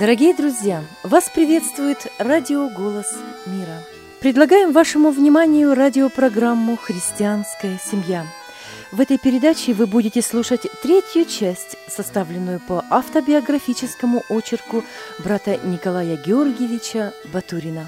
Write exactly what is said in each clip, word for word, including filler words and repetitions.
Дорогие друзья, вас приветствует радио «Голос мира». Предлагаем вашему вниманию радиопрограмму «Христианская семья». В этой передаче вы будете слушать третью часть, составленную по автобиографическому очерку брата Николая Георгиевича Батурина.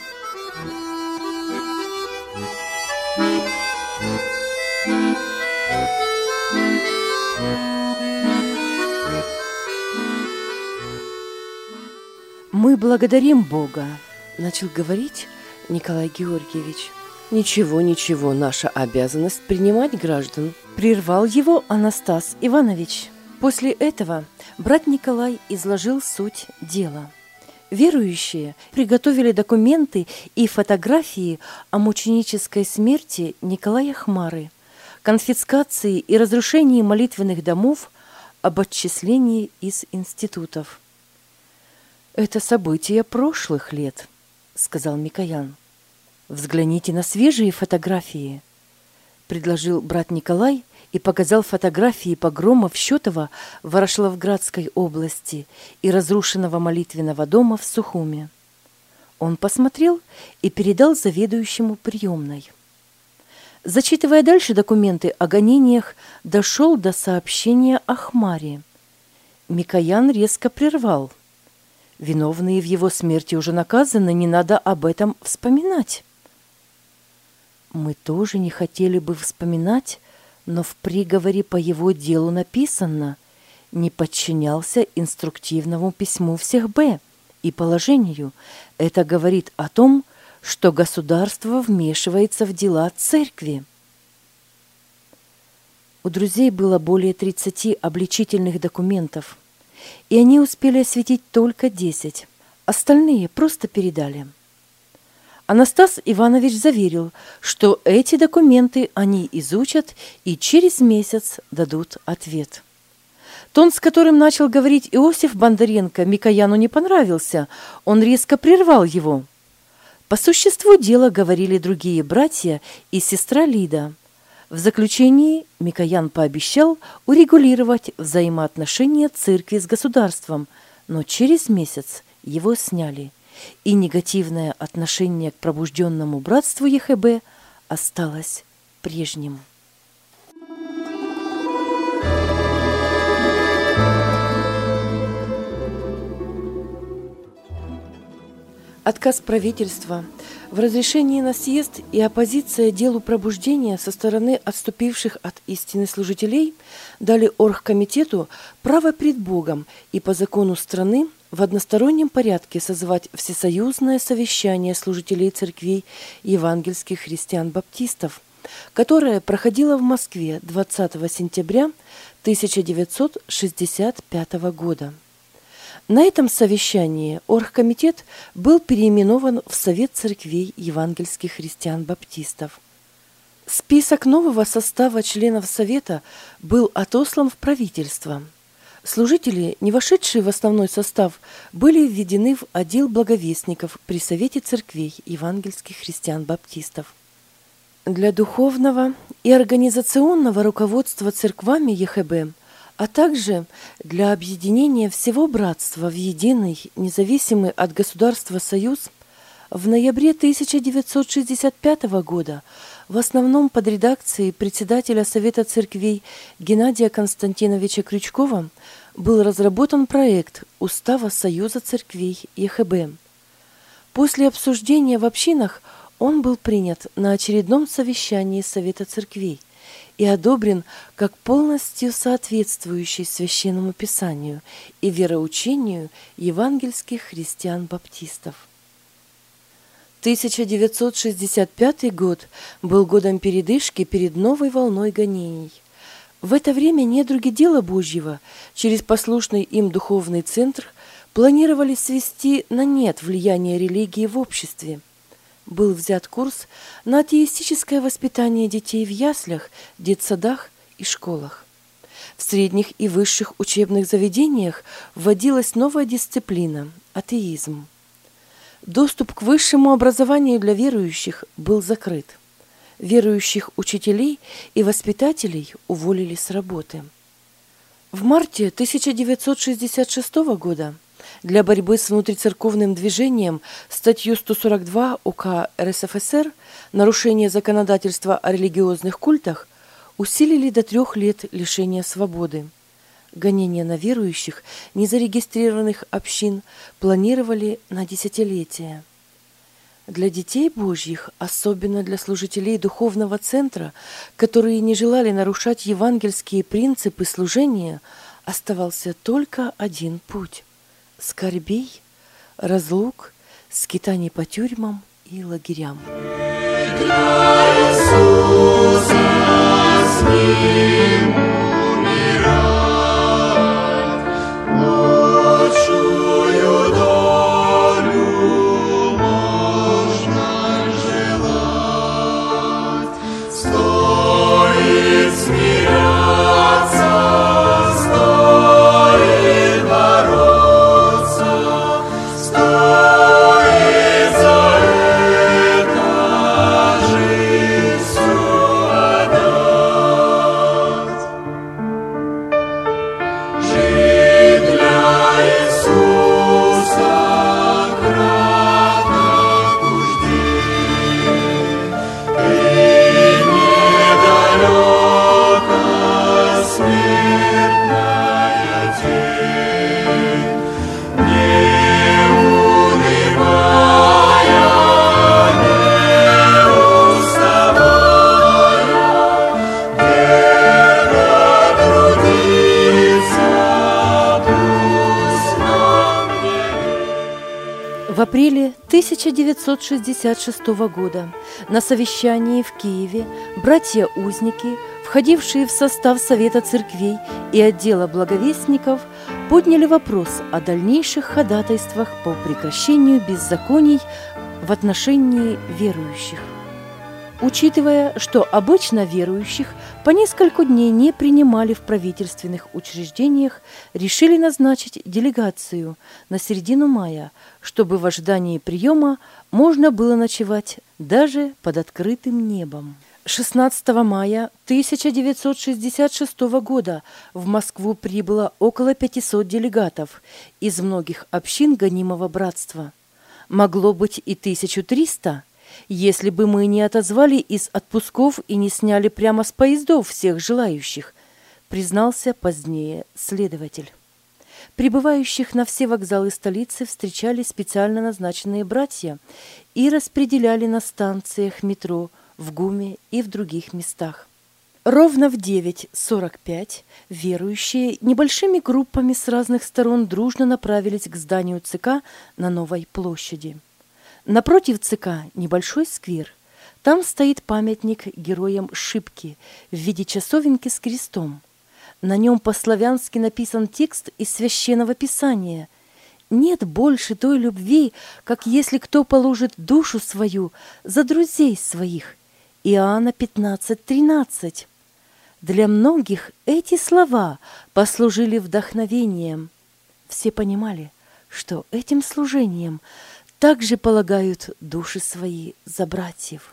«Мы благодарим Бога», – начал говорить Николай Георгиевич. «Ничего, ничего, наша обязанность принимать граждан», – прервал его Анастас Иванович. После этого брат Николай изложил суть дела. Верующие приготовили документы и фотографии о мученической смерти Николая Хмары, конфискации и разрушении молитвенных домов, об отчислении из институтов. «Это события прошлых лет», — сказал Микоян. «Взгляните на свежие фотографии», — предложил брат Николай и показал фотографии погромов Щетова в Ворошиловградской области и разрушенного молитвенного дома в Сухуме. Он посмотрел и передал заведующему приемной. Зачитывая дальше документы о гонениях, дошел до сообщения о Хмаре. Микоян резко прервал. «Виновные в его смерти уже наказаны, не надо об этом вспоминать». «Мы тоже не хотели бы вспоминать, но в приговоре по его делу написано: не подчинялся инструктивному письму всех Б и положению. Это говорит о том, что государство вмешивается в дела церкви». У друзей было более тридцати обличительных документов, и они успели осветить только десять. Остальные просто передали. Анастас Иванович заверил, что эти документы они изучат и через месяц дадут ответ. Тон, с которым начал говорить Иосиф Бондаренко, Микояну не понравился. Он резко прервал его. По существу дела говорили другие братья и сестра Лида. В заключении Микоян пообещал урегулировать взаимоотношения церкви с государством, но через месяц его сняли, и негативное отношение к пробужденному братству ЕХБ осталось прежним. Отказ правительства в разрешении на съезд и оппозиция делу пробуждения со стороны отступивших от истины служителей дали Оргкомитету право пред Богом и по закону страны в одностороннем порядке созвать всесоюзное совещание служителей церквей евангельских христиан-баптистов, которое проходило в Москве двадцатого сентября тысяча девятьсот шестьдесят пятого года. На этом совещании Оргкомитет был переименован в Совет церквей евангельских христиан-баптистов. Список нового состава членов Совета был отослан в правительство. Служители, не вошедшие в основной состав, были введены в отдел благовестников при Совете церквей евангельских христиан-баптистов. Для духовного и организационного руководства церквами ЕХБ, а также для объединения всего братства в единый, независимый от государства союз, в ноябре тысяча девятьсот шестьдесят пятого года в основном под редакцией председателя Совета церквей Геннадия Константиновича Крючкова был разработан проект Устава Союза церквей ЕХБ. После обсуждения в общинах он был принят на очередном совещании Совета церквей и одобрен как полностью соответствующий Священному Писанию и вероучению евангельских христиан-баптистов. тысяча девятьсот шестьдесят пятый год был годом передышки перед новой волной гонений. В это время недруги дела Божьего через послушный им духовный центр планировали свести на нет влияние религии в обществе. Был взят курс на атеистическое воспитание детей в яслях, детсадах и школах. В средних и высших учебных заведениях вводилась новая дисциплина – атеизм. Доступ к высшему образованию для верующих был закрыт. Верующих учителей и воспитателей уволили с работы. В марте тысяча девятьсот шестьдесят шестого года для борьбы с внутрицерковным движением статью сто сорок два УК РСФСР «Нарушение законодательства о религиозных культах» усилили до трех лет лишения свободы. Гонения на верующих незарегистрированных общин планировали на десятилетия. Для детей Божьих, особенно для служителей духовного центра, которые не желали нарушать евангельские принципы служения, оставался только один путь – скорбей, разлук, скитаний по тюрьмам и лагерям. Для Иисуса с Ним умирать, лучшую долю можно желать. Стоит смиряться, стоит бороться, стоит за это жизнь всю отдать. Жить для Иисуса кратко пужди, и недалека смертная тень. Не унывая, не уставая, верно трудиться, пусть нам не лень. В апреле тысяча девятьсот шестьдесят шестого года на совещании в Киеве братья-узники, входившие в состав Совета церквей и отдела благовестников, подняли вопрос о дальнейших ходатайствах по прекращению беззаконий в отношении верующих. Учитывая, что обычно верующих по несколько дней не принимали в правительственных учреждениях, решили назначить делегацию на середину мая, чтобы в ожидании приема можно было ночевать даже под открытым небом. шестнадцатого мая тысяча девятьсот шестьдесят шестого года в Москву прибыло около пятисот делегатов из многих общин гонимого братства. Могло быть и тысяча триста, если бы мы не отозвали из отпусков и не сняли прямо с поездов всех желающих, признался позднее следователь. Прибывающих на все вокзалы столицы встречали специально назначенные братья и распределяли на станциях метро в ГУМе и в других местах. Ровно в девять сорок пять верующие небольшими группами с разных сторон дружно направились к зданию ЦК на Новой площади. Напротив ЦК небольшой сквер. Там стоит памятник героям Шипки в виде часовенки с крестом. На нем по-славянски написан текст из Священного Писания. «Нет больше той любви, как если кто положит душу свою за друзей своих». Иоанна пятнадцать тринадцать. Для многих эти слова послужили вдохновением. Все понимали, что этим служением также полагают души свои за братьев.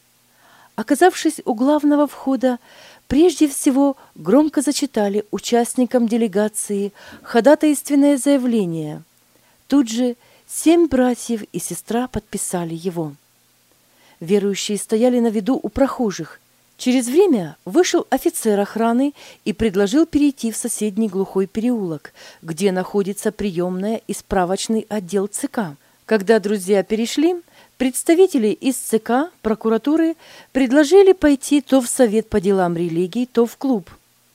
Оказавшись у главного входа, прежде всего громко зачитали участникам делегации ходатайственное заявление. Тут же семь братьев и сестра подписали его. Верующие стояли на виду у прохожих. Через время вышел офицер охраны и предложил перейти в соседний глухой переулок, где находится приемная и справочный отдел ЦК. Когда друзья перешли, представители из ЦК, прокуратуры предложили пойти то в Совет по делам религий, то в клуб.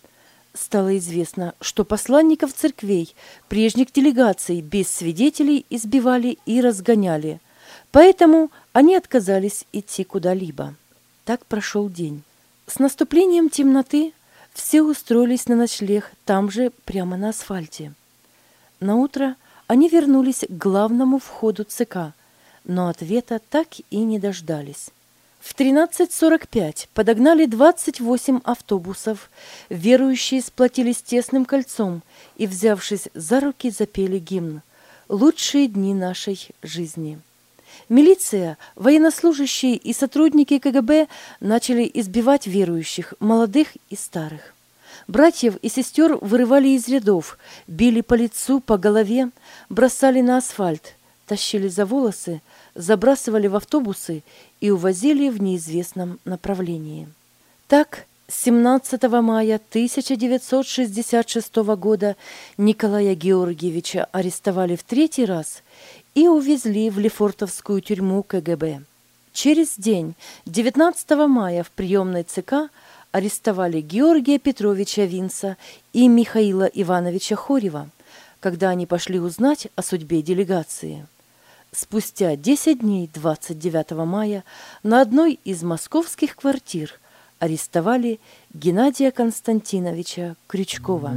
Стало известно, что посланников церквей, прежних делегаций без свидетелей избивали и разгоняли, поэтому они отказались идти куда-либо. Так прошел день. С наступлением темноты все устроились на ночлег там же, прямо на асфальте. Наутро они вернулись к главному входу ЦК, но ответа так и не дождались. В тринадцать сорок пять подогнали двадцать восемь автобусов, верующие сплотились тесным кольцом и, взявшись за руки, запели гимн «Лучшие дни нашей жизни». Милиция, военнослужащие и сотрудники КГБ начали избивать верующих, молодых и старых. Братьев и сестер вырывали из рядов, били по лицу, по голове, бросали на асфальт, тащили за волосы, забрасывали в автобусы и увозили в неизвестном направлении. Так, семнадцатого мая тысяча девятьсот шестьдесят шестого года Николая Георгиевича арестовали в третий раз и увезли в Лефортовскую тюрьму ка гэ бэ. Через день, девятнадцатого мая, в приемной ЦК арестовали Георгия Петровича Винца и Михаила Ивановича Хорева, когда они пошли узнать о судьбе делегации. Спустя десять дней, двадцать девятого мая, на одной из московских квартир арестовали Геннадия Константиновича Крючкова.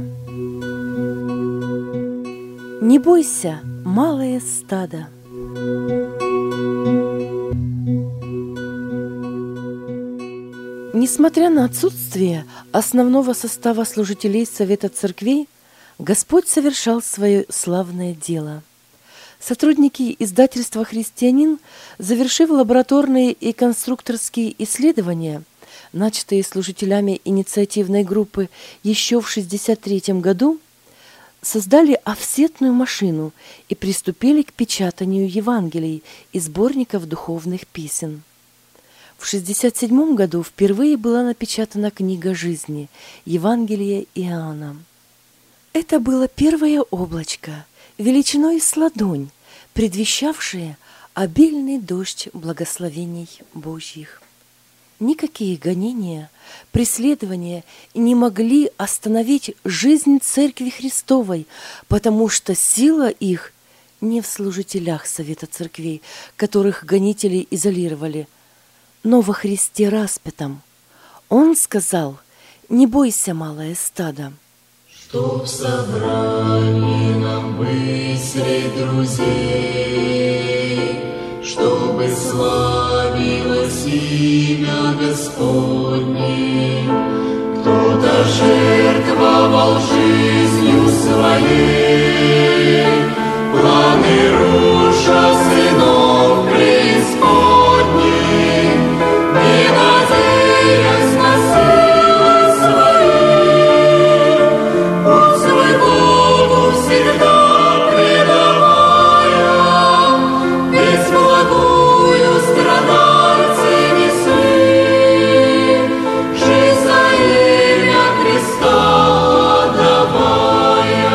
Не бойся, малое стадо. Несмотря на отсутствие основного состава служителей Совета Церквей, Господь совершал свое славное дело. Сотрудники издательства «Христианин», завершив лабораторные и конструкторские исследования, начатые служителями инициативной группы еще в шестьдесят третьем году, создали офсетную машину и приступили к печатанию Евангелий и сборников духовных песен. В шестьдесят седьмом году впервые была напечатана книга жизни «Евангелие Иоанна». Это было первое облачко, величиной с ладонь, предвещавшее обильный дождь благословений Божьих. Никакие гонения, преследования не могли остановить жизнь Церкви Христовой, потому что сила их не в служителях Совета Церквей, которых гонители изолировали, но во Христе распятом. Он сказал: «Не бойся, малое стадо». Чтоб в собрании нам быть средь друзей, чтобы славилось имя Господне, кто-то жертвовал жизнью своей, планы руша сынов преисподней, не надеясь на силы свои, путь свой Богу всегда предавая, ведь благую страдальцы несли, жизнь за имя Христа отдавая.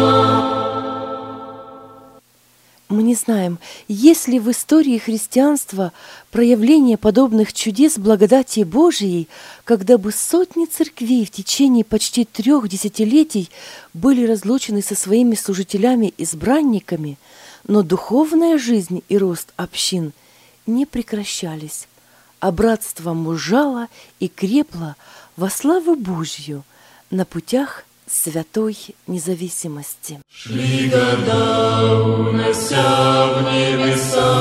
Мы не знаем, есть ли в истории христианства проявление подобных чудес благодати Божией, когда бы сотни церквей в течение почти трех десятилетий были разлучены со своими служителями-избранниками, но духовная жизнь и рост общин не прекращались, а братство мужало и крепло во славу Божью на путях святой независимости. Шли года, унося в небеса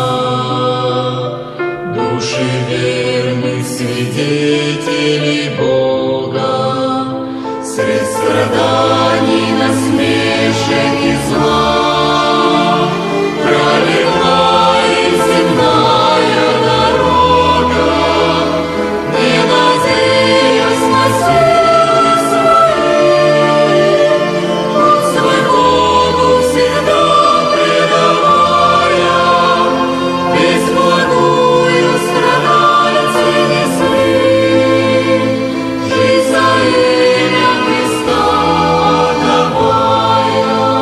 души верных свидетелей Бога, средь страданий, насмешек и зла пролегла им земная дорога, не надеясь на силы свои, путь свой Богу всегда предавая, ведь благую страдальцы несли, жизнь за имя Христа отдавая.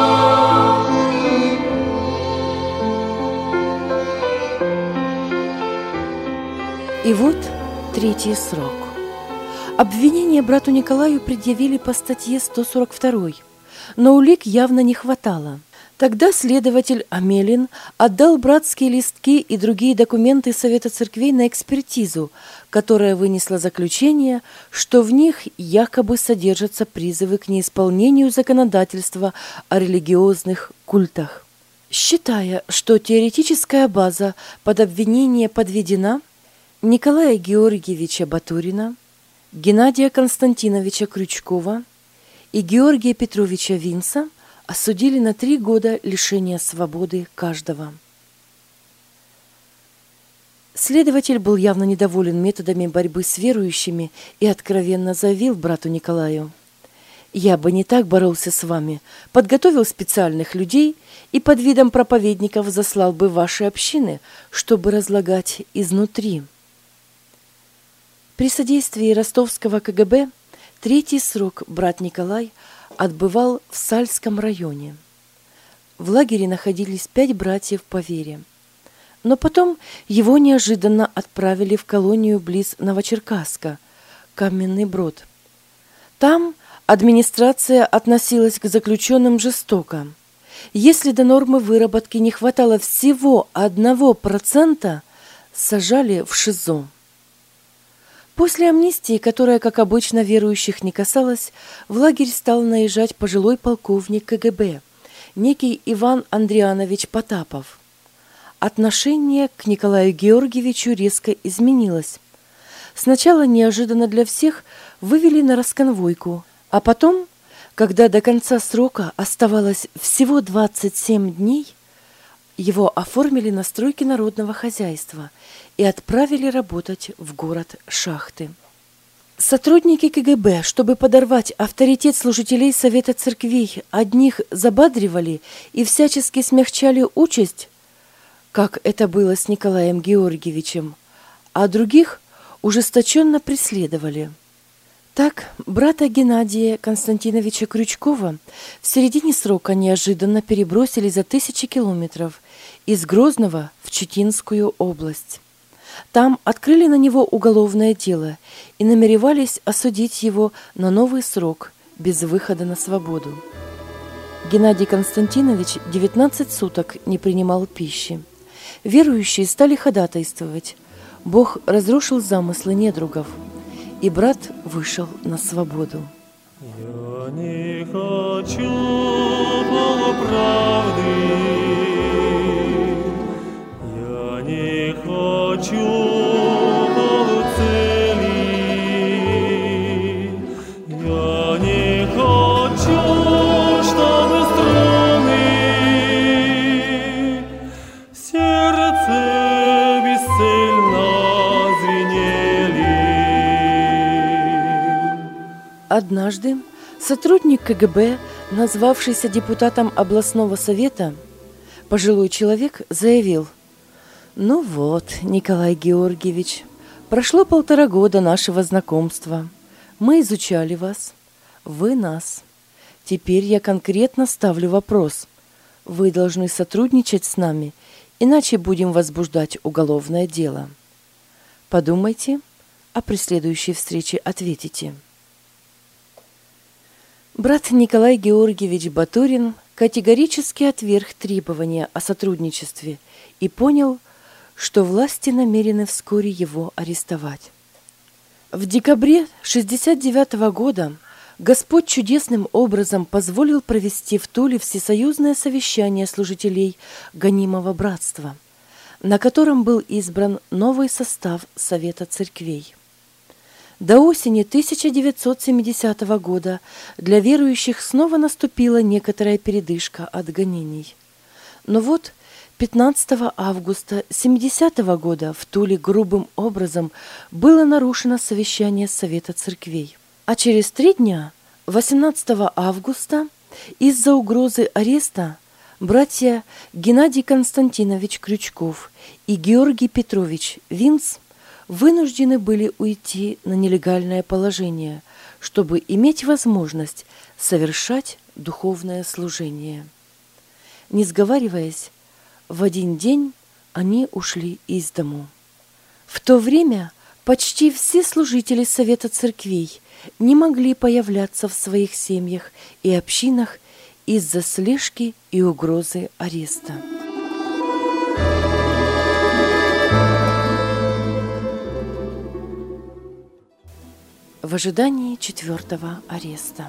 И вот третий срок. Обвинение брату Николаю предъявили по статье сто сорок два, но улик явно не хватало. Тогда следователь Амелин отдал братские листки и другие документы Совета Церквей на экспертизу, которая вынесла заключение, что в них якобы содержатся призывы к неисполнению законодательства о религиозных культах. Считая, что теоретическая база под обвинение подведена, Николая Георгиевича Батурина, Геннадия Константиновича Крючкова и Георгия Петровича Винца осудили на три года лишения свободы каждого. Следователь был явно недоволен методами борьбы с верующими и откровенно заявил брату Николаю: Я бы не так боролся с вами, подготовил специальных людей и под видом проповедников заслал бы в ваши общины, чтобы разлагать изнутри. При содействии ростовского ка гэ бэ третий срок брат Николай отбывал в Сальском районе. В лагере находились пять братьев по вере. Но потом его неожиданно отправили в колонию близ Новочеркасска, Каменный Брод. Там администрация относилась к заключенным жестоко. Если до нормы выработки не хватало всего одного процента, сажали в ШИЗО. После амнистии, которая, как обычно, верующих не касалась, в лагерь стал наезжать пожилой полковник ка гэ бэ, некий Иван Андрианович Потапов. Отношение к Николаю Георгиевичу резко изменилось. Сначала неожиданно для всех вывели на расконвойку, а потом, когда до конца срока оставалось всего двадцать семь дней, его оформили на стройки народного хозяйства и отправили работать в город Шахты. Сотрудники ка гэ бэ, чтобы подорвать авторитет служителей Совета Церквей, одних забадривали и всячески смягчали участь, как это было с Николаем Георгиевичем, а других ужесточенно преследовали. Так, брата Геннадия Константиновича Крючкова в середине срока неожиданно перебросили за тысячи километров из Грозного в Читинскую область. Там открыли на него уголовное дело и намеревались осудить его на новый срок без выхода на свободу. Геннадий Константинович девятнадцать суток не принимал пищи. Верующие стали ходатайствовать. Бог разрушил замыслы недругов, и брат вышел на свободу. Я не хочу полуправды, я не хочу полуцели, я не хочу, чтобы струны в сердце бесцельно звенели. Однажды сотрудник ка гэ бэ, назвавшийся депутатом областного совета, пожилой человек, заявил: «Ну вот, Николай Георгиевич, прошло полтора года нашего знакомства. Мы изучали вас, вы нас. Теперь я конкретно ставлю вопрос. Вы должны сотрудничать с нами, иначе будем возбуждать уголовное дело. Подумайте, а при следующей встрече ответите». Брат Николай Георгиевич Батурин категорически отверг требования о сотрудничестве и понял, что власти намерены вскоре его арестовать. В декабре шестьдесят девятого года Господь чудесным образом позволил провести в Туле всесоюзное совещание служителей гонимого братства, на котором был избран новый состав Совета Церквей. До осени тысяча девятьсот семидесятого года для верующих снова наступила некоторая передышка от гонений. Но вот пятнадцатого августа семидесятого года в Туле грубым образом было нарушено совещание Совета Церквей. А через три дня, восемнадцатого августа, из-за угрозы ареста братья Геннадий Константинович Крючков и Георгий Петрович Винц вынуждены были уйти на нелегальное положение, чтобы иметь возможность совершать духовное служение. Не сговариваясь, в один день они ушли из дому. В то время почти все служители Совета Церквей не могли появляться в своих семьях и общинах из-за слежки и угрозы ареста. В ожидании четвертого ареста.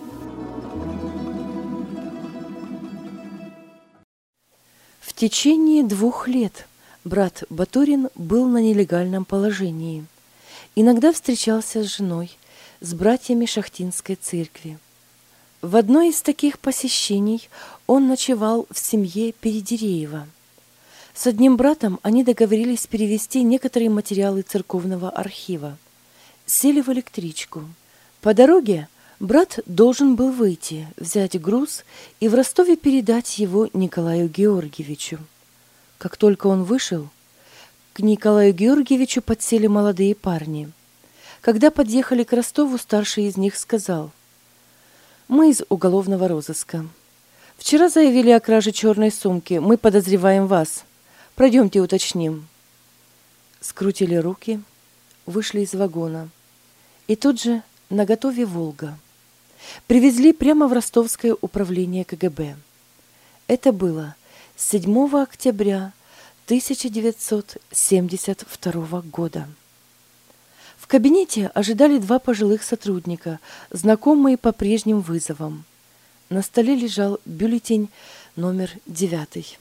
В течение двух лет брат Батурин был на нелегальном положении. Иногда встречался с женой, с братьями Шахтинской церкви. В одно из таких посещений он ночевал в семье Передереева. С одним братом они договорились перевести некоторые материалы церковного архива. Сели в электричку. По дороге Брат должен был выйти, взять груз и в Ростове передать его Николаю Георгиевичу. Как только он вышел, к Николаю Георгиевичу подсели молодые парни. Когда подъехали к Ростову, старший из них сказал: «Мы из уголовного розыска. Вчера заявили о краже черной сумки. Мы подозреваем вас. Пройдемте уточним». Скрутили руки, вышли из вагона. И тут же наготове «Волга». Привезли прямо в Ростовское управление ка гэ бэ. Это было седьмого октября тысяча девятьсот семьдесят второго года. В кабинете ожидали два пожилых сотрудника, знакомые по прежним вызовам. На столе лежал бюллетень номер девятый.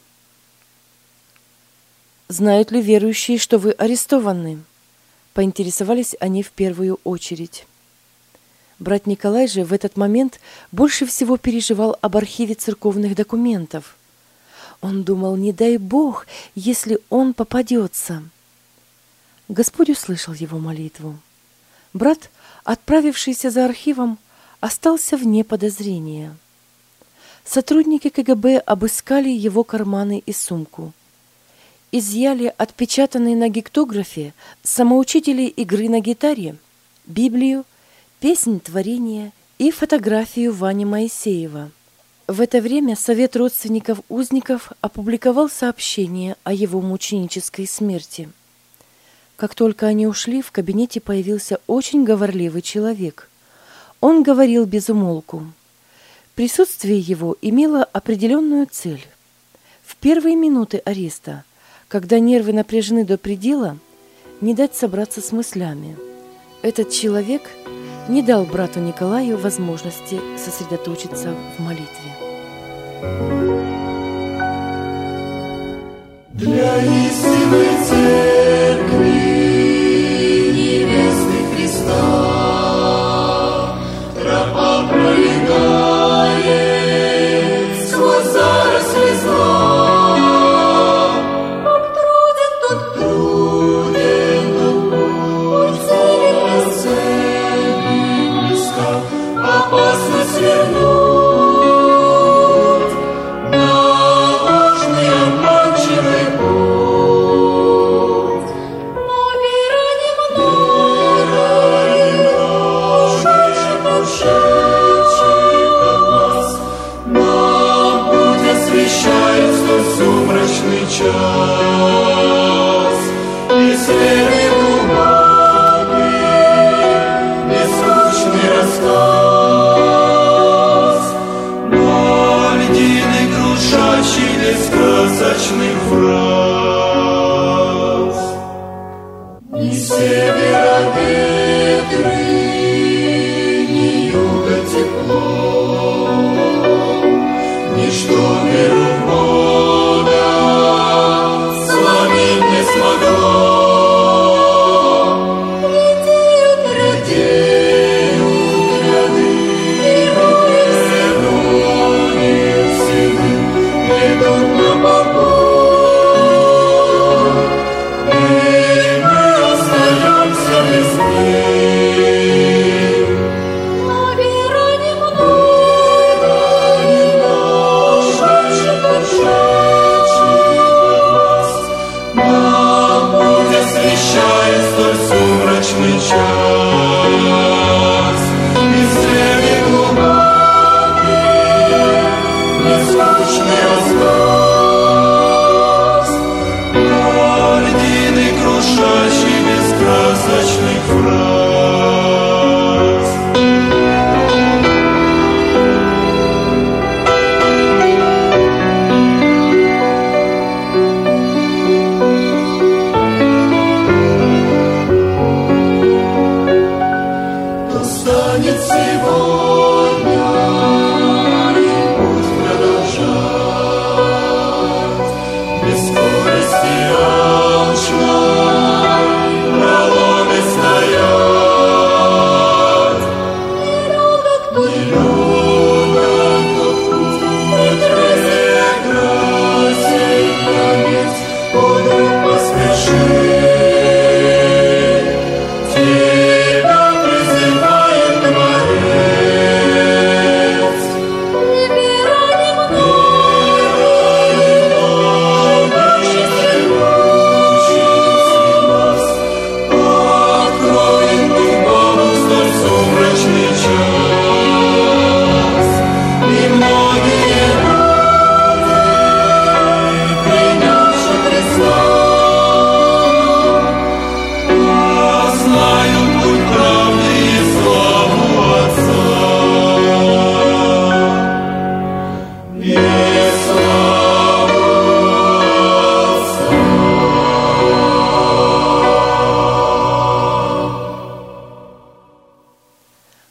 «Знают ли верующие, что вы арестованы?» Поинтересовались они в первую очередь. Брат Николай же в этот момент больше всего переживал об архиве церковных документов. Он думал, не дай Бог, если он попадется. Господь услышал его молитву. Брат, отправившийся за архивом, остался вне подозрения. Сотрудники ка гэ бэ обыскали его карманы и сумку. Изъяли отпечатанные на гектографе самоучители игры на гитаре, Библию, песнь творения и фотографию Вани Моисеева. В это время Совет родственников узников опубликовал сообщение о его мученической смерти. Как только они ушли, в кабинете появился очень говорливый человек. Он говорил без умолку. Присутствие его имело определенную цель. В первые минуты ареста, когда нервы напряжены до предела, не дать собраться с мыслями. Этот человек не дал брату Николаю возможности сосредоточиться в молитве. Для истинной церкви невесты Христа тропа пролегает сквозь заросли зла. Как труден тот труден тот путь, цели близко, опасно свернуть на ложный обманчивый путь. Но вера немного, душевщик от нас, нам путь освещает столь сумрачный час. И следует глубокий, бескучный рассказ, но льдины крушащий без красочных фраз. Ни севера ветры, ни юга тепло, ничто веру в Бога сломить не смогло. Редеют, редеют ряды, и седым ведут на покой, и мы остаемся без них. Но вера немного, душевщик от нас, нам путь освещает столь сумрачный час. И следует глубокий, нескучный рассказ, но льдины крушащий без красочных фраз. Кто станет сегодня и путь продолжать, без скорости алчной проломе стоять. Нелюдок тот путь, прекрасен конец, подруг поспеши. Тебя призывает Творец.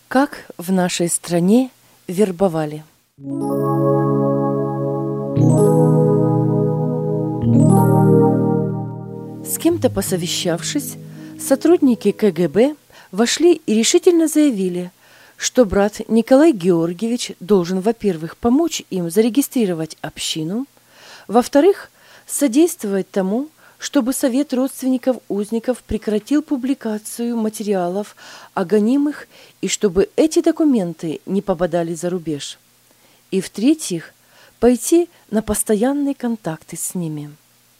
Как в нашей стране вербовали. С кем-то посовещавшись, сотрудники ка гэ бэ вошли и решительно заявили, что брат Николай Георгиевич должен, во-первых, помочь им зарегистрировать общину, во-вторых, содействовать тому, чтобы Совет родственников узников прекратил публикацию материалов о гонимых и чтобы эти документы не попадали за рубеж, и, в-третьих, пойти на постоянные контакты с ними.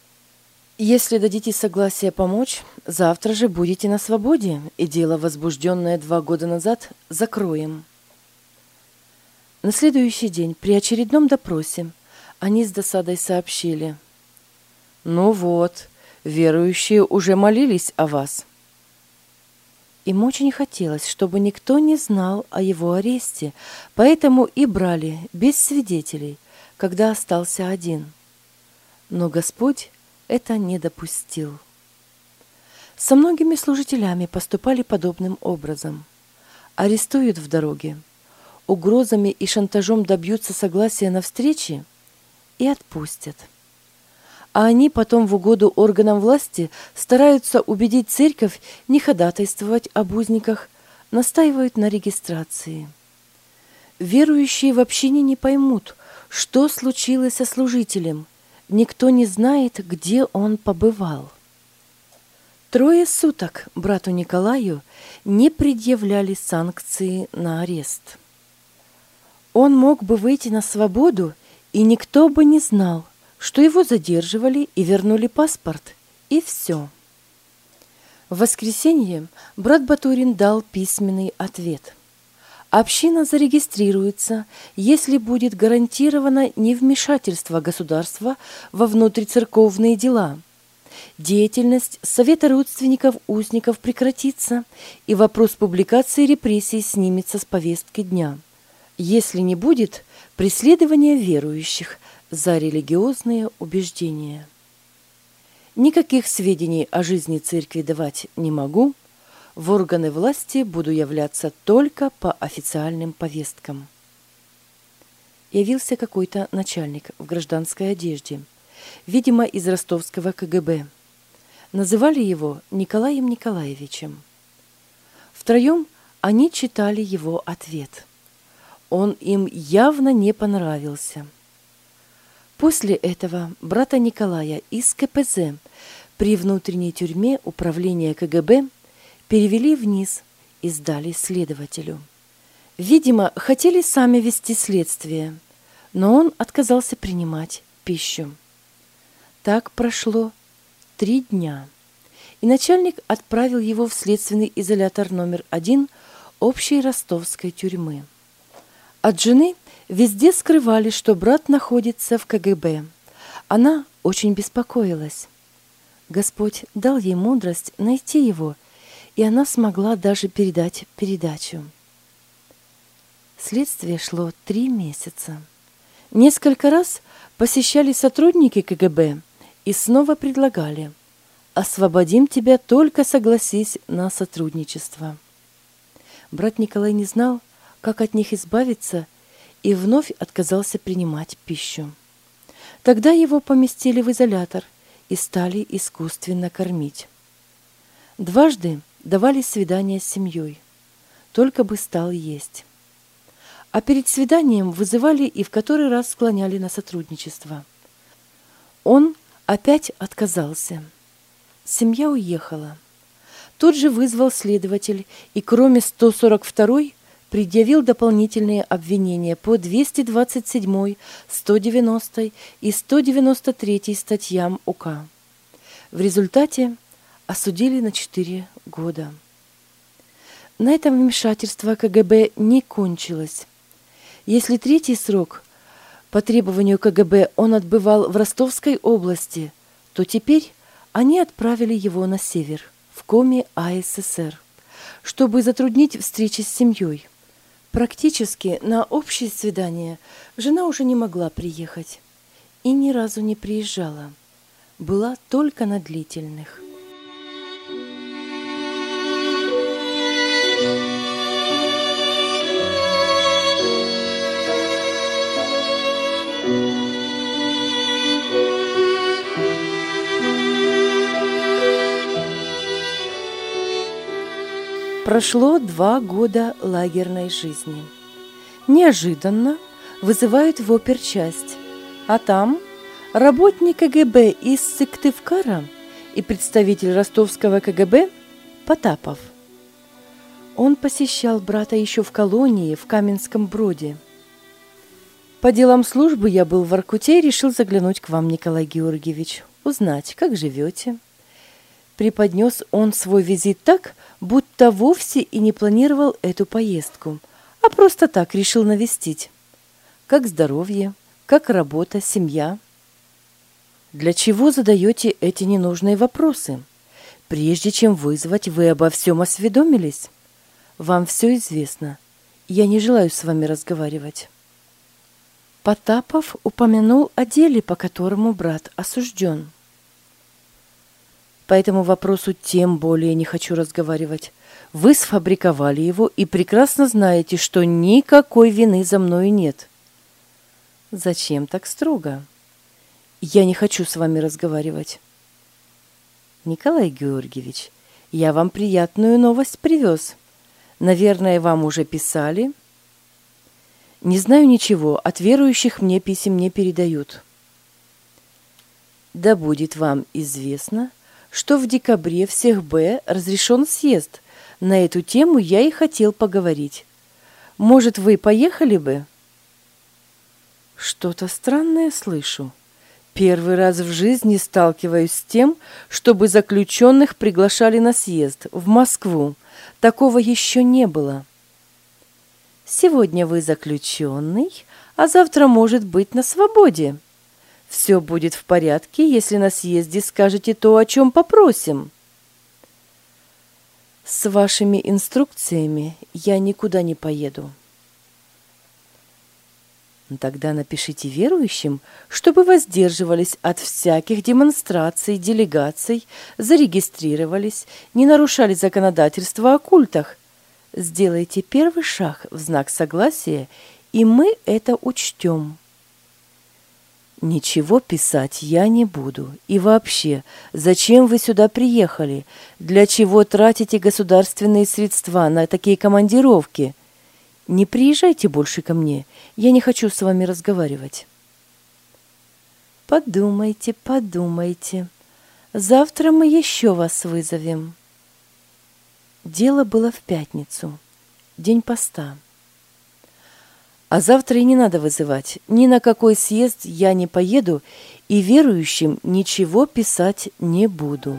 Если дадите согласие помочь, завтра же будете на свободе, и дело, возбужденное два года назад, закроем. На следующий день при очередном допросе они с досадой сообщили: «Ну вот, верующие уже молились о вас». Им очень хотелось, чтобы никто не знал о его аресте, поэтому и брали без свидетелей, когда остался один. Но Господь это не допустил. Со многими служителями поступали подобным образом. Арестуют в дороге, угрозами и шантажом добьются согласия на встрече и отпустят. А они потом в угоду органам власти стараются убедить церковь не ходатайствовать об узниках, настаивают на регистрации. Верующие в общине не поймут, что случилось со служителем. Никто не знает, где он побывал. Трое суток брату Николаю не предъявляли санкции на арест. Он мог бы выйти на свободу, и никто бы не знал, что его задерживали и вернули паспорт, и все. В воскресенье брат Батурин дал письменный ответ. Община зарегистрируется, если будет гарантировано невмешательство государства во внутрицерковные дела. Деятельность Совета родственников узников прекратится, и вопрос публикации репрессий снимется с повестки дня. Если не будет преследования верующих за религиозные убеждения. Никаких сведений о жизни церкви давать не могу. В органы власти буду являться только по официальным повесткам. Явился какой-то начальник в гражданской одежде, видимо, из ростовского ка гэ бэ. Называли его Николаем Николаевичем. Втроем они читали его ответ. Он им явно не понравился. После этого брата Николая из ка пэ зэ при внутренней тюрьме управления ка гэ бэ перевели вниз и сдали следователю. Видимо, хотели сами вести следствие, но он отказался принимать пищу. Так прошло три дня, и начальник отправил его в следственный изолятор номер один общей ростовской тюрьмы. От жены везде скрывали, что брат находится в ка гэ бэ. Она очень беспокоилась. Господь дал ей мудрость найти его, и она смогла даже передать передачу. Следствие шло три месяца. Несколько раз посещали сотрудники ка гэ бэ и снова предлагали: «Освободим тебя, только согласись на сотрудничество». Брат Николай не знал, как от них избавиться, и вновь отказался принимать пищу. Тогда его поместили в изолятор и стали искусственно кормить. Дважды давали свидания с семьей, только бы стал есть. А перед свиданием вызывали и в который раз склоняли на сотрудничество. Он опять отказался. Семья уехала. Тут же вызвал следователь и, кроме сто сорок второй, предъявил дополнительные обвинения по двести двадцать седьмой, сто девяностой и сто девяносто третьей статьям УК. В результате осудили на четыре года. На этом вмешательство ка гэ бэ не кончилось. Если третий срок по требованию ка гэ бэ он отбывал в Ростовской области, то теперь они отправили его на север, в Коми а эс эс эр, чтобы затруднить встречи с семьей. Практически на общее свидание жена уже не могла приехать и ни разу не приезжала. Была только на длительных. Прошло два года лагерной жизни. Неожиданно вызывают в оперчасть, а там работник КГБ из Сыктывкара и представитель ростовского КГБ Потапов. Он посещал брата еще в колонии в Каменском Броде. По делам службы я был в Воркуте и решил заглянуть к вам, Николай Георгиевич, узнать, как живете. Преподнес он свой визит так, будто вовсе и не планировал эту поездку, а просто так решил навестить. Как здоровье, как работа, семья. Для чего задаете эти ненужные вопросы? Прежде чем вызвать, вы обо всем осведомились? Вам все известно. Я не желаю с вами разговаривать. Потапов упомянул о деле, по которому брат осужден. По этому вопросу тем более не хочу разговаривать. Вы сфабриковали его и прекрасно знаете, что никакой вины за мною нет. Зачем так строго? Я не хочу с вами разговаривать. Николай Георгиевич, я вам приятную новость привез. Наверное, вам уже писали? Не знаю ничего, от верующих мне писем не передают. Да будет вам известно, что в декабре в Сехбе разрешен съезд. На эту тему я и хотел поговорить. Может, вы поехали бы? Что-то странное слышу. Первый раз в жизни сталкиваюсь с тем, чтобы заключенных приглашали на съезд в Москву. Такого еще не было. Сегодня вы заключенный, а завтра, может быть, на свободе. Все будет в порядке, если на съезде скажете то, о чем попросим. С вашими инструкциями я никуда не поеду. Тогда напишите верующим, чтобы воздерживались от всяких демонстраций, делегаций, зарегистрировались, не нарушали законодательство о культах. Сделайте первый шаг в знак согласия, и мы это учтем. Ничего писать я не буду. И вообще, зачем вы сюда приехали? Для чего тратите государственные средства на такие командировки? Не приезжайте больше ко мне. Я не хочу с вами разговаривать. Подумайте, подумайте. Завтра мы еще вас вызовем. Дело было в пятницу, день поста. А завтра и не надо вызывать. Ни на какой съезд я не поеду и верующим ничего писать не буду.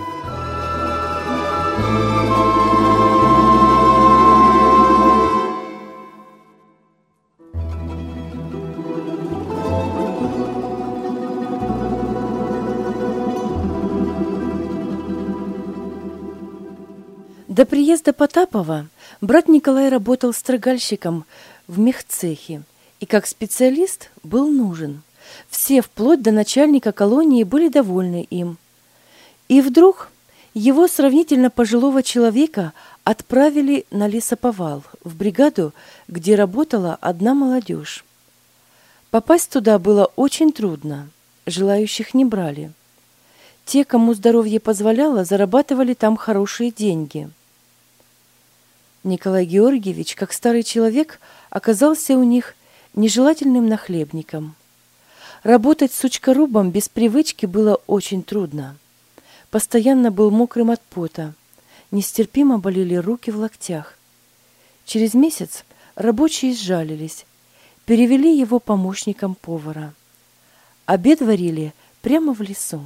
До приезда Потапова брат Николай работал строгальщиком в мехцехе и как специалист был нужен. Все, вплоть до начальника колонии, были довольны им. И вдруг его сравнительно пожилого человека отправили на лесоповал, в бригаду, где работала одна молодежь. Попасть туда было очень трудно, желающих не брали. Те, кому здоровье позволяло, зарабатывали там хорошие деньги. Николай Георгиевич, как старый человек, оказался у них нежелательным нахлебником. Работать сучкорубом без привычки было очень трудно. Постоянно был мокрым от пота, нестерпимо болели руки в локтях. Через месяц рабочие сжалились, перевели его помощником повара. Обед варили прямо в лесу.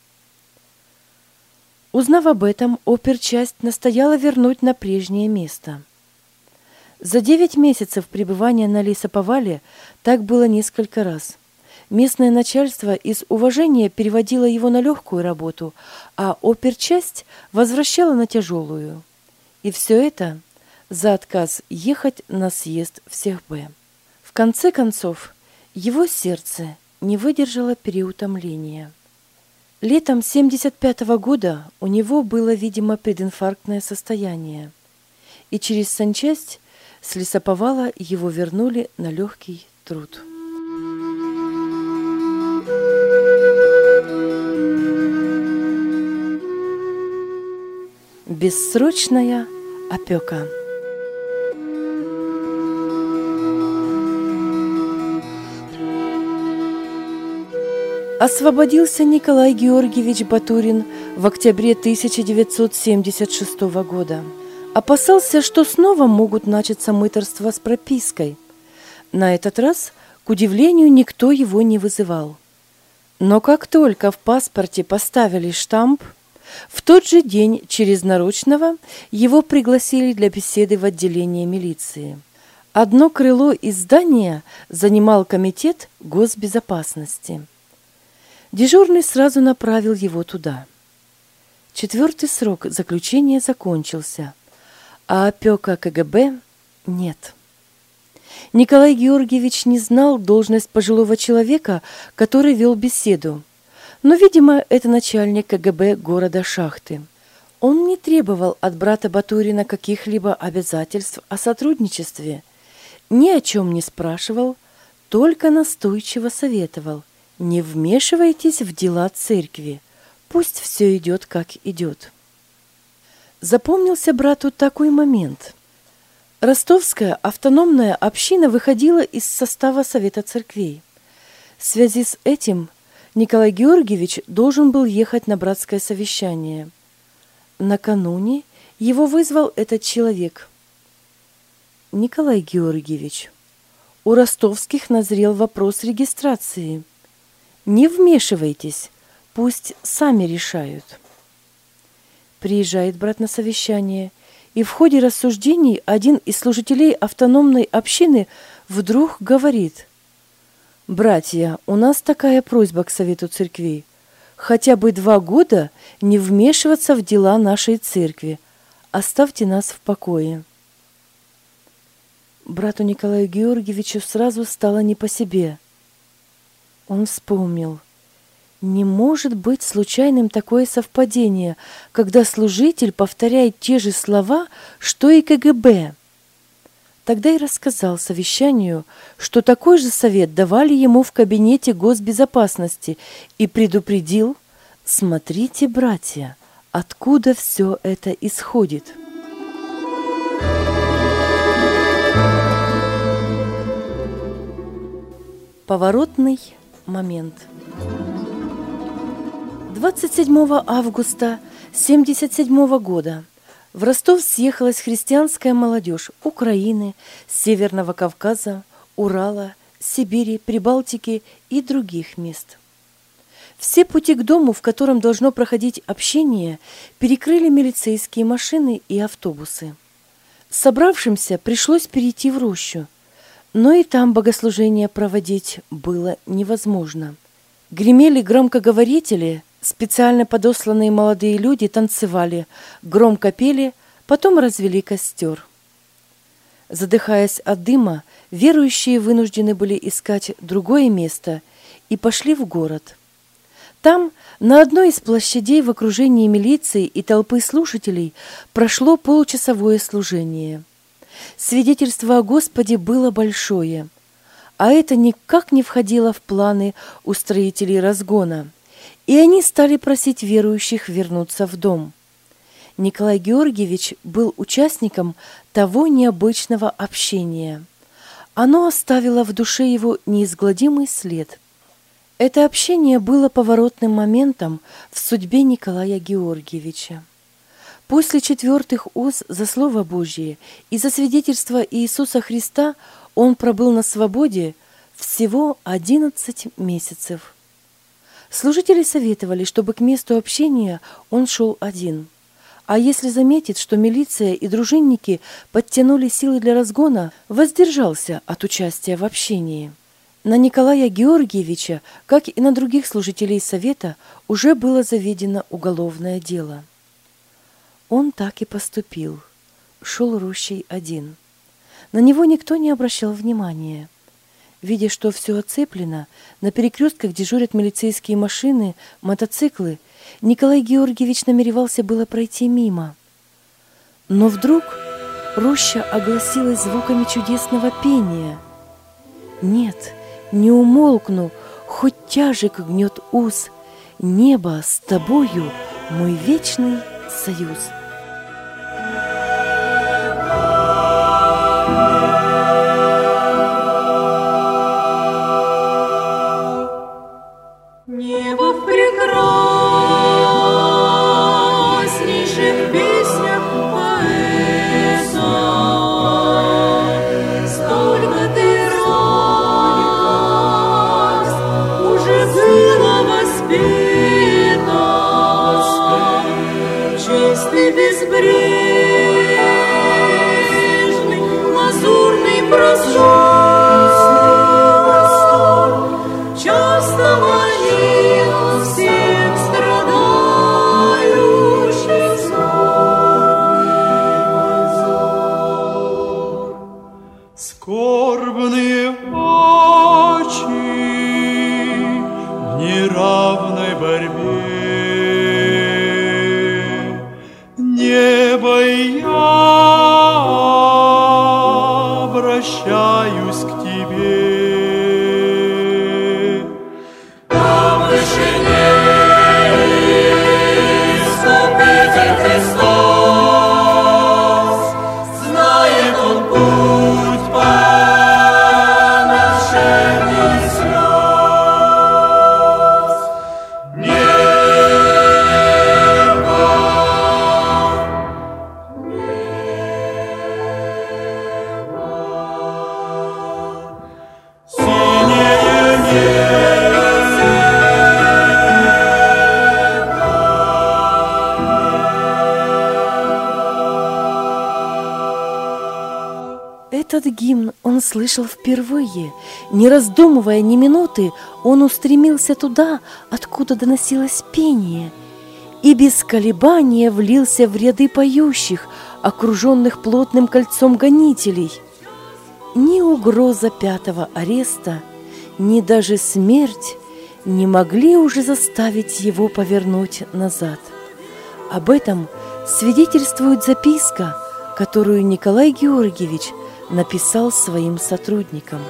Узнав об этом, оперчасть настояла вернуть на прежнее место. За девять месяцев пребывания на лесоповале так было несколько раз. Местное начальство из уважения переводило его на легкую работу, а оперчасть возвращала на тяжелую. И все это за отказ ехать на съезд в Сехбе. В конце концов, его сердце не выдержало переутомления. Летом семьдесят пятого года у него было, видимо, прединфарктное состояние, и через санчасть с лесоповала его вернули на легкий труд. Бессрочная опека. Освободился Николай Георгиевич Батурин в октябре тысяча девятьсот семьдесят шестого года. Опасался, что снова могут начаться мытарства с пропиской. На этот раз, к удивлению, никто его не вызывал. Но как только в паспорте поставили штамп, в тот же день через нарочного его пригласили для беседы в отделение милиции. Одно крыло из здания занимал комитет госбезопасности. Дежурный сразу направил его туда. Четвертый срок заключения закончился, а опека ка гэ бэ нет. Николай Георгиевич не знал должность пожилого человека, который вел беседу, но, видимо, это начальник ка гэ бэ города Шахты. Он не требовал от брата Батурина каких-либо обязательств о сотрудничестве, ни о чем не спрашивал, только настойчиво советовал: не вмешивайтесь в дела церкви, пусть все идет, как идет. Запомнился брату такой момент. Ростовская автономная община выходила из состава Совета церквей. В связи с этим Николай Георгиевич должен был ехать на братское совещание. Накануне его вызвал этот человек. «Николай Георгиевич, у ростовских назрел вопрос регистрации. Не вмешивайтесь, пусть сами решают». Приезжает брат на совещание, и в ходе рассуждений один из служителей автономной общины вдруг говорит: «Братья, у нас такая просьба к Совету церквей. Хотя бы два года не вмешиваться в дела нашей церкви. Оставьте нас в покое». Брату Николаю Георгиевичу сразу стало не по себе. Он вспомнил: не может быть случайным такое совпадение, когда служитель повторяет те же слова, что и ка гэ бэ. Тогда и рассказал совещанию, что такой же совет давали ему в кабинете госбезопасности, и предупредил: смотрите, братья, откуда все это исходит. Поворотный момент. двадцать седьмого августа семьдесят седьмого года в Ростов съехалась христианская молодежь Украины, Северного Кавказа, Урала, Сибири, Прибалтики и других мест. Все пути к дому, в котором должно проходить общение, перекрыли милицейские машины и автобусы. Собравшимся пришлось перейти в рощу, но и там богослужение проводить было невозможно. Гремели громкоговорители, специально подосланные молодые люди танцевали, громко пели, потом развели костер. Задыхаясь от дыма, верующие вынуждены были искать другое место и пошли в город. Там, на одной из площадей в окружении милиции и толпы слушателей, прошло получасовое служение. Свидетельство о Господе было большое, а это никак не входило в планы устроителей разгона, и они стали просить верующих вернуться в дом. Николай Георгиевич был участником того необычного общения. Оно оставило в душе его неизгладимый след. Это общение было поворотным моментом в судьбе Николая Георгиевича. После четвертых уз за Слово Божье и за свидетельство Иисуса Христа он пробыл на свободе всего одиннадцать месяцев. Служители советовали, чтобы к месту общения он шел один. А если заметит, что милиция и дружинники подтянули силы для разгона, воздержался от участия в общении. На Николая Георгиевича, как и на других служителей совета, уже было заведено уголовное дело. Он так и поступил. Шел рощей один. На него никто не обращал внимания. Видя, что все оцеплено, на перекрестках дежурят милицейские машины, мотоциклы, Николай Георгиевич намеревался было пройти мимо. Но вдруг роща огласилась звуками чудесного пения. «Нет, не умолкну, хоть тяжек гнет уз, небо с тобою, мой вечный союз». Этот гимн он слышал впервые. Не раздумывая ни минуты, он устремился туда, откуда доносилось пение, и без колебания влился в ряды поющих, окруженных плотным кольцом гонителей. Ни угроза пятого ареста, ни даже смерть не могли уже заставить его повернуть назад. Об этом свидетельствует записка, которую Николай Георгиевич написал своим сотрудникам.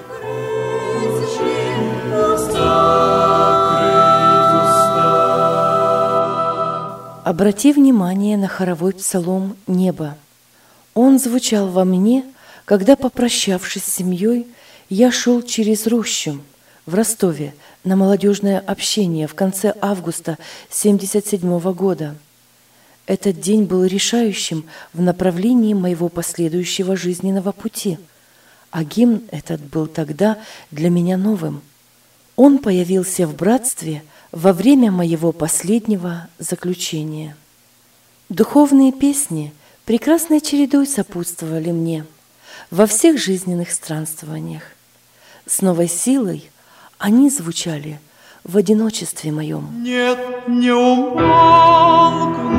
Обрати внимание на хоровой псалом «Небо». Он звучал во мне, когда, попрощавшись с семьей, я шел через рощу в Ростове на молодежное общение в конце августа семьдесят седьмого года. Этот день был решающим в направлении моего последующего жизненного пути, а гимн этот был тогда для меня новым. Он появился в братстве во время моего последнего заключения. Духовные песни прекрасной чередой сопутствовали мне во всех жизненных странствованиях. С новой силой они звучали в одиночестве моем. Нет, не умолкну,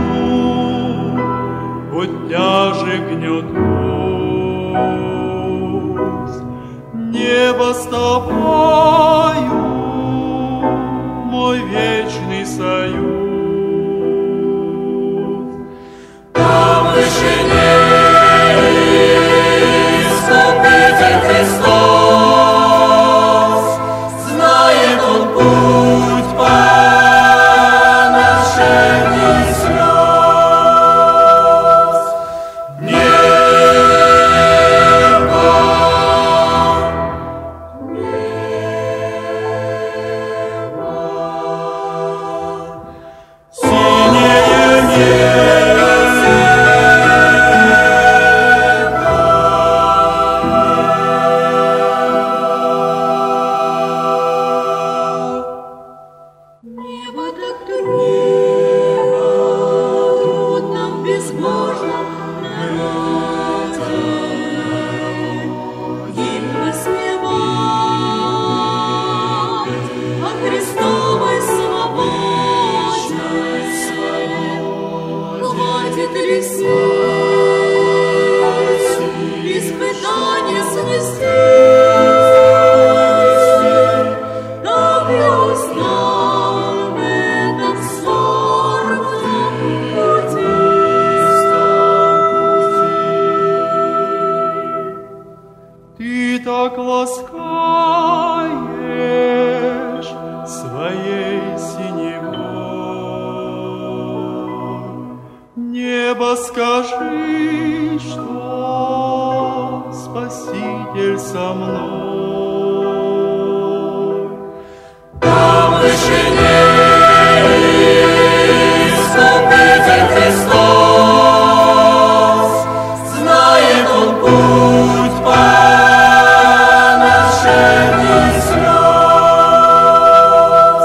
хоть тяже гнет груз. Небо с тобою, мой вечный союз. Там вышине Искупитель Христос, знает Он путь по нашим слез. Небо, небо, синее небо. Небо так трудно, трудно, безбожно найти. Гимн воспевать о Христовой свободе. Хватит ли сил испытания снести? Так и узнал в этом сорванном пути. Ты так ласкаешь своей синевой. Небо, скажи, что Спаситель со мной. Там вышине Искупитель Христос, знает Он путь по нашим слез.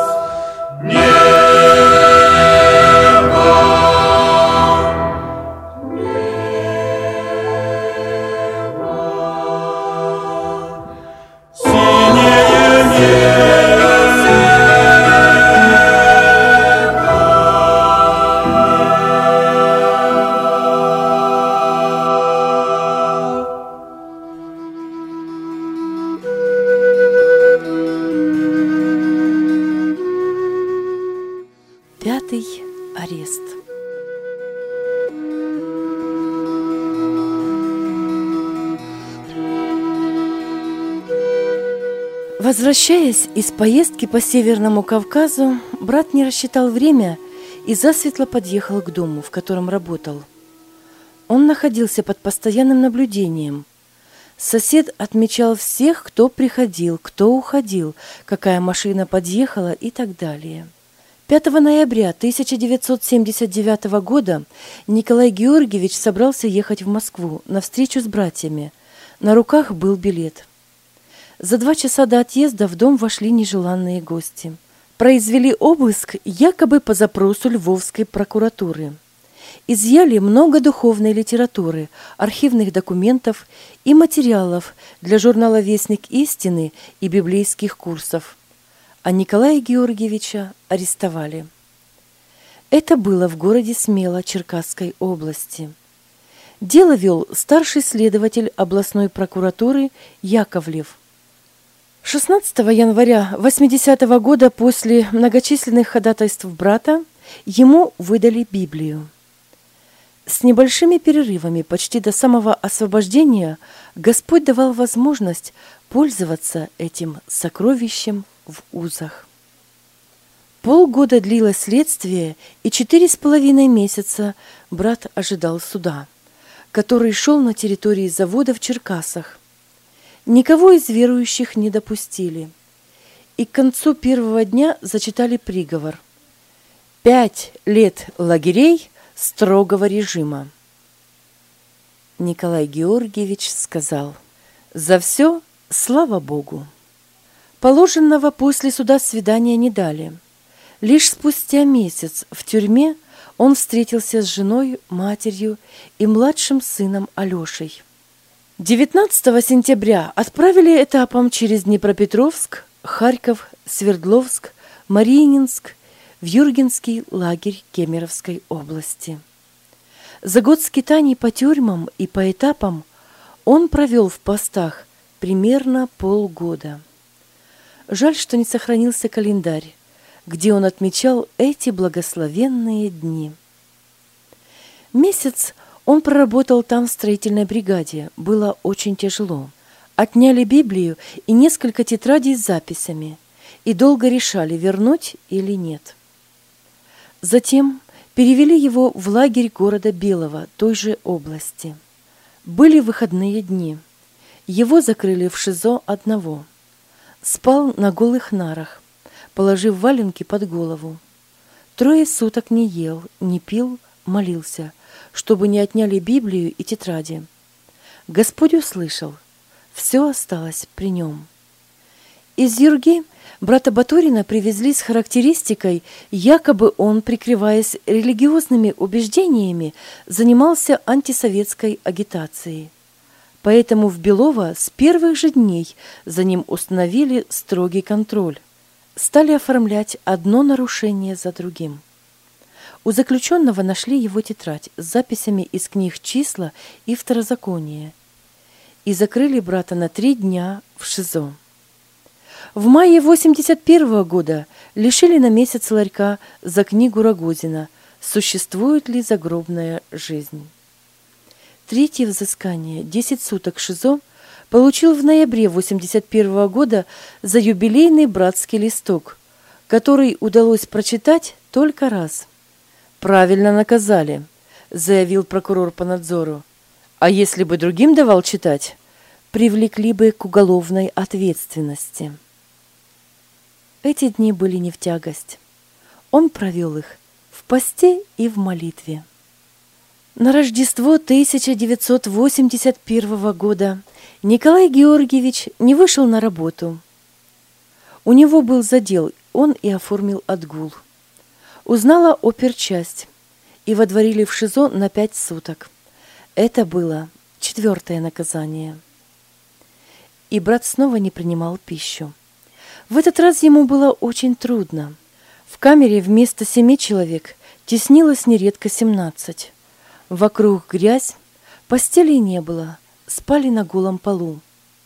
Небо, небо, синее небо. Пятый арест. Возвращаясь из поездки по Северному Кавказу, брат не рассчитал время и засветло подъехал к дому, в котором работал. Он находился под постоянным наблюдением. Сосед отмечал всех, кто приходил, кто уходил, какая машина подъехала и так далее. пятого ноября тысяча девятьсот семьдесят девятого года Николай Георгиевич собрался ехать в Москву на встречу с братьями. На руках был билет. За два часа до отъезда в дом вошли нежеланные гости. Произвели обыск якобы по запросу Львовской прокуратуры. изъяли много духовной литературы, архивных документов и материалов для журнала «Вестник истины» и библейских курсов, а Николая Георгиевича арестовали. Это было в городе Смела Черкасской области. Дело вел старший следователь областной прокуратуры Яковлев. шестнадцатого января восьмидесятого года после многочисленных ходатайств брата ему выдали Библию. С небольшими перерывами почти до самого освобождения Господь давал возможность пользоваться этим сокровищем в узах. Полгода длилось следствие, и четыре с половиной месяца брат ожидал суда, который шел на территории завода в Черкасах. Никого из верующих не допустили, и к концу первого дня зачитали приговор. Пять лет лагерей строгого режима. Николай Георгиевич сказал: «За все слава Богу». Положенного после суда свидания не дали. Лишь спустя месяц в тюрьме он встретился с женой, матерью и младшим сыном Алешей. девятнадцатого сентября отправили этапом через Днепропетровск, Харьков, Свердловск, Мариинск в Юргенский лагерь Кемеровской области. За год скитаний по тюрьмам и по этапам он провел в постах примерно полгода. Жаль, что не сохранился календарь, где он отмечал эти благословенные дни. Месяц он проработал там в строительной бригаде. Было очень тяжело. Отняли Библию и несколько тетрадей с записями, и долго решали, вернуть или нет. Затем перевели его в лагерь города Белого, той же области. Были выходные дни. Его закрыли в ШИЗО одного. Спал на голых нарах, положив валенки под голову. Трое суток не ел, не пил, молился, чтобы не отняли Библию и тетради. Господь услышал, все осталось при нем. Из Юрги брата Батурина привезли с характеристикой, якобы он, прикрываясь религиозными убеждениями, занимался антисоветской агитацией. Поэтому в Белово с первых же дней за ним установили строгий контроль. Стали оформлять одно нарушение за другим. У заключенного нашли его тетрадь с записями из книг «Числа» и «Второзаконие» и закрыли брата на три дня в ШИЗО. В мае восемьдесят первого года лишили на месяц ларька за книгу Рогозина «Существует ли загробная жизнь?». Третье взыскание, десять суток ШИЗО, получил в ноябре восемьдесят первого года за юбилейный братский листок, который удалось прочитать только раз. «Правильно наказали», — заявил прокурор по надзору. «А если бы другим давал читать, привлекли бы к уголовной ответственности». Эти дни были не в тягость. Он провел их в посте и в молитве. На Рождество тысяча девятьсот восемьдесят первого года Николай Георгиевич не вышел на работу. У него был задел, он и оформил отгул. Узнала оперчасть и водворили в ШИЗО на пять суток. Это было четвертое наказание. И брат снова не принимал пищу. В этот раз ему было очень трудно. В камере вместо семи человек теснилось нередко семнадцать. Вокруг грязь, постелей не было, спали на голом полу.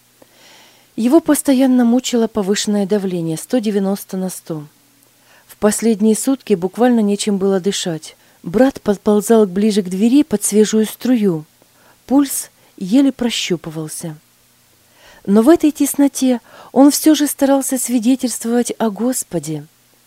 Его постоянно мучило повышенное давление сто девяносто на сто. В последние сутки буквально нечем было дышать. Брат подползал ближе к двери под свежую струю. Пульс еле прощупывался. Но в этой тесноте он все же старался свидетельствовать о Господе.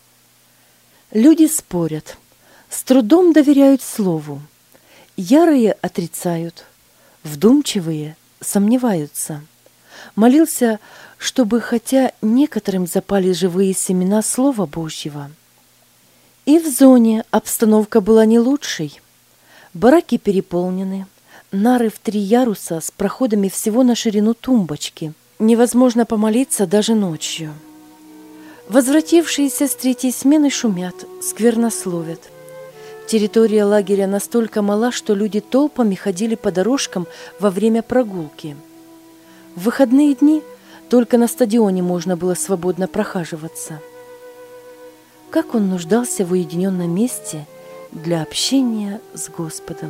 Люди спорят, с трудом доверяют слову. Ярые отрицают, вдумчивые сомневаются. Молился, чтобы хотя некоторым запали живые семена Слова Божьего. И в зоне обстановка была не лучшей. Бараки переполнены, нары в три яруса с проходами всего на ширину тумбочки. Невозможно помолиться даже ночью. Возвратившиеся с третьей смены шумят, сквернословят. Территория лагеря настолько мала, что люди толпами ходили по дорожкам во время прогулки. В выходные дни только на стадионе можно было свободно прохаживаться. Как он нуждался в уединенном месте для общения с Господом.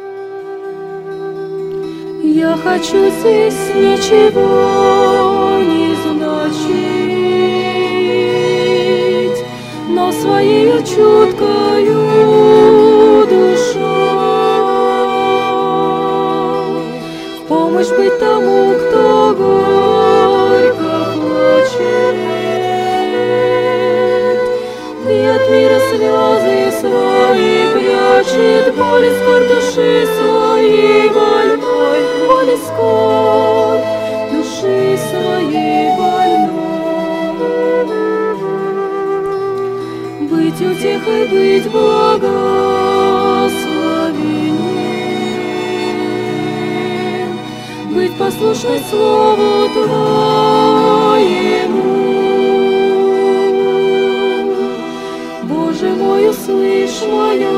Я хочу здесь ничего не значить, но своей чуткою душой в помощь быть тому, кто горько плачет, и от мира слезы свои прячет, боль и скорбь души своей больной, боль и скорбь души своей больной. Быть утехой, быть благословением, быть послушной слову Твоему. Боже мой, услышь мое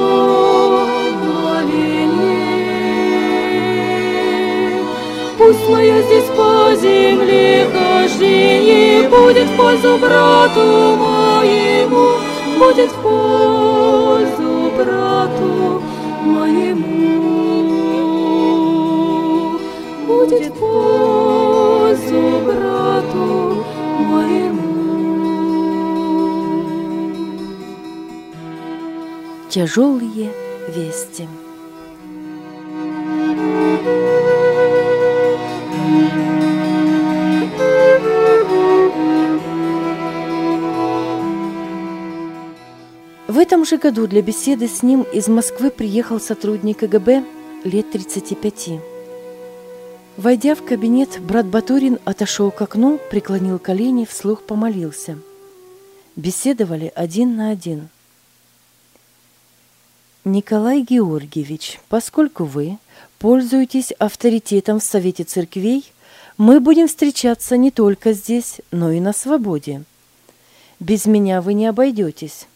моление. Пусть мое здесь по земле хождение будет в пользу брату моему, будет в пользу брату моему, будет в пользу брату моему. Тяжелые вести. В этом же году для беседы с ним из Москвы приехал сотрудник КГБ лет тридцати пяти. Войдя в кабинет, брат Батурин отошел к окну, преклонил колени, вслух помолился. Беседовали один на один. Николай Георгиевич, поскольку вы пользуетесь авторитетом в Совете Церквей, мы будем встречаться не только здесь, но и на свободе. Без меня вы не обойдетесь.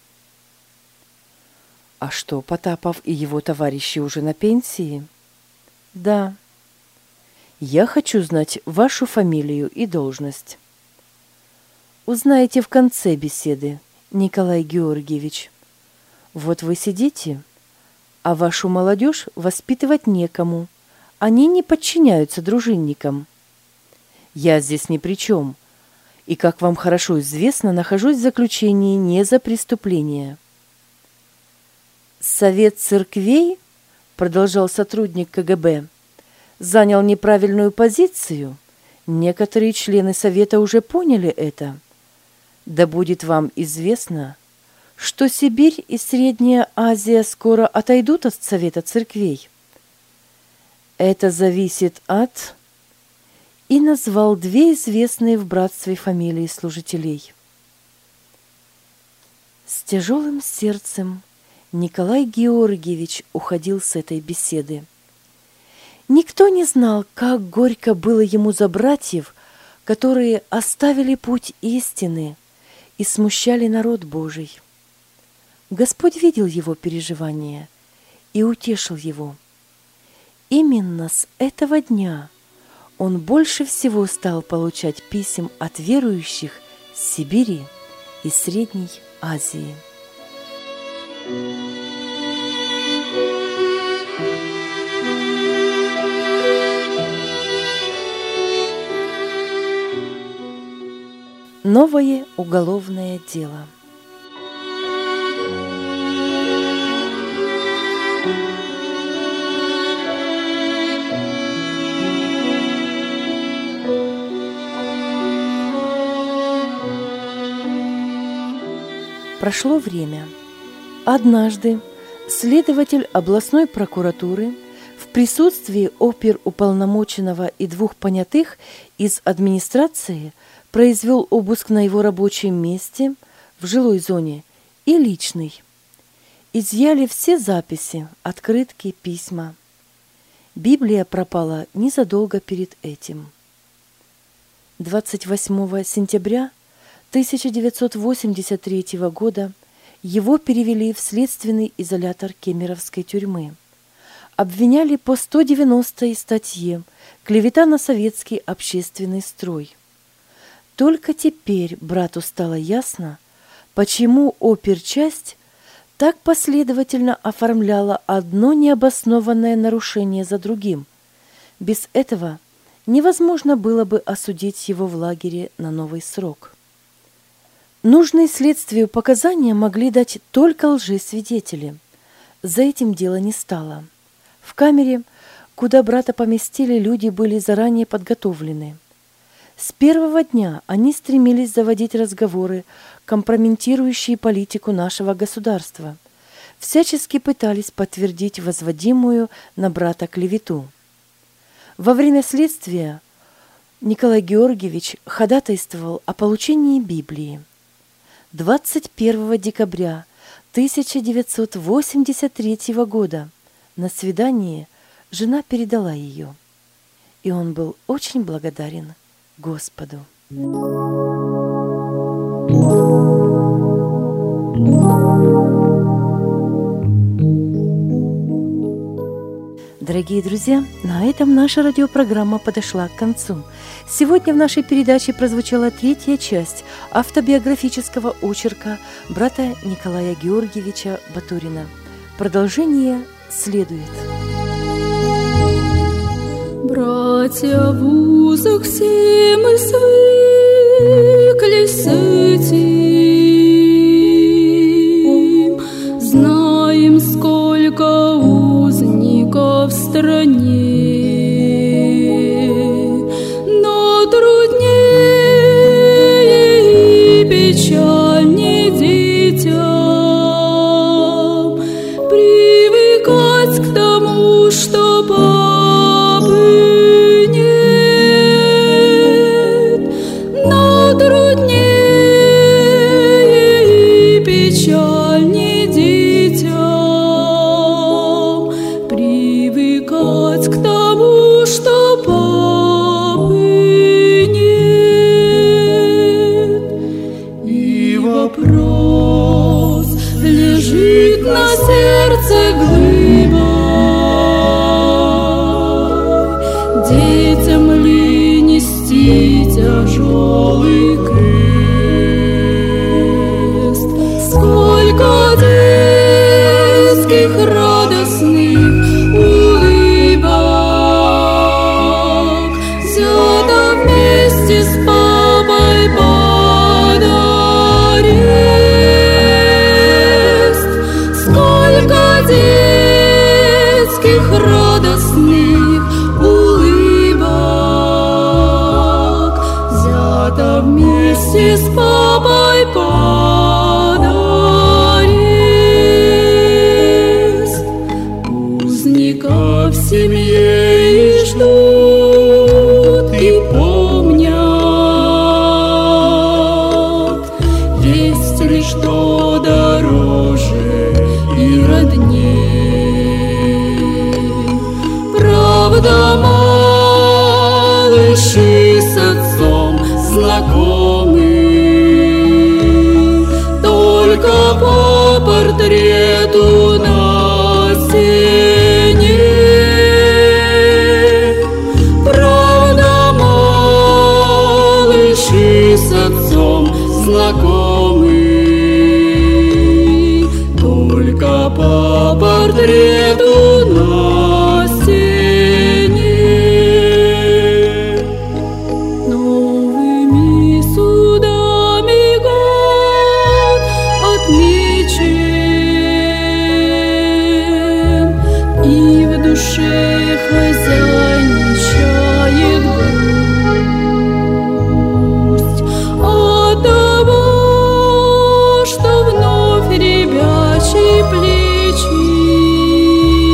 А что, Потапов и его товарищи уже на пенсии? Да. Я хочу знать вашу фамилию и должность. Узнаете в конце беседы, Николай Георгиевич. Вот вы сидите, а вашу молодежь воспитывать некому. Они не подчиняются дружинникам. Я здесь ни при чем. И, как вам хорошо известно, нахожусь в заключении не за преступление. Совет церквей, продолжал сотрудник КГБ, занял неправильную позицию. Некоторые члены Совета уже поняли это. Да будет вам известно, что Сибирь и Средняя Азия скоро отойдут от Совета церквей. Это зависит от... И назвал две известные в братстве фамилии служителей. С тяжелым сердцем Николай Георгиевич уходил с этой беседы. Никто не знал, как горько было ему за братьев, которые оставили путь истины и смущали народ Божий. Господь видел его переживания и утешил его. Именно с этого дня он больше всего стал получать писем от верующих с Сибири и Средней Азии. Новое уголовное дело. Прошло время. Однажды следователь областной прокуратуры в присутствии оперуполномоченного и двух понятых из администрации произвел обыск на его рабочем месте в жилой зоне и личный. Изъяли все записи, открытки, письма. Библия пропала незадолго перед этим. двадцать восьмого сентября тысяча девятьсот восемьдесят третьего года Его перевели в следственный изолятор Кемеровской тюрьмы. Обвиняли по сто девяностой статье «Клевета на советский общественный строй». Только теперь брату стало ясно, почему оперчасть так последовательно оформляла одно необоснованное нарушение за другим. Без этого невозможно было бы осудить его в лагере на новый срок. Нужные следствию показания могли дать только лжесвидетели. За этим дело не стало. В камере, куда брата поместили, люди были заранее подготовлены. С первого дня они стремились заводить разговоры, компрометирующие политику нашего государства, всячески пытались подтвердить возводимую на брата клевету. Во время следствия Николай Георгиевич ходатайствовал о получении Библии. двадцать первого декабря тысяча девятьсот восемьдесят третьего года на свидании жена передала ее, и он был очень благодарен Господу. Дорогие друзья, на этом наша радиопрограмма подошла к концу. Сегодня в нашей передаче прозвучала третья часть автобиографического очерка брата Николая Георгиевича Батурина. Продолжение следует. Братья, в узах все мы свыклись с этим, знаем, сколько узников в стране, но труднее и печальнее детям привыкать к тому, что папы нет, но труднее и печальнее детям привыкать к тому, что папы нет. И вопрос лежит на сердце глыбой: детям ли нести тяжелый крест? Сколько детских радостных улыбок взято вместе с папой под арест. Сколько детских радостных улыбок взято вместе с папой под арест. Узника в семье и ждут, и помнят, есть ли что дороже и родней. Правда, малыши с отцом знакомы только по портрету на стене. Правда, малыши с отцом знакомы только по портрету на стене. Новыми судами год отмечен, и в душе хозяйничает грусть от того, что вновь ребячие плечи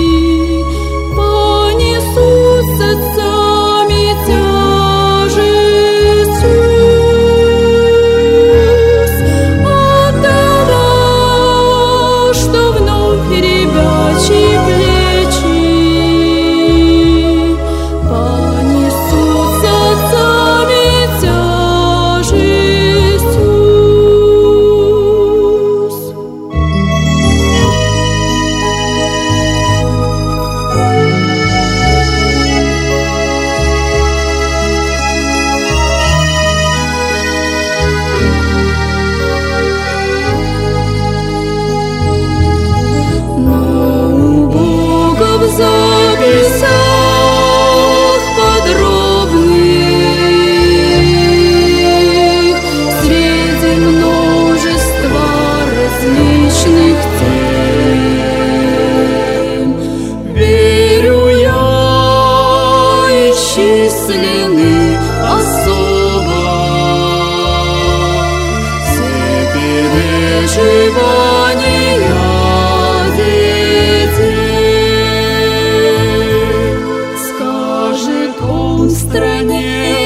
мыслены особо. Все переживания детей скажет он в стране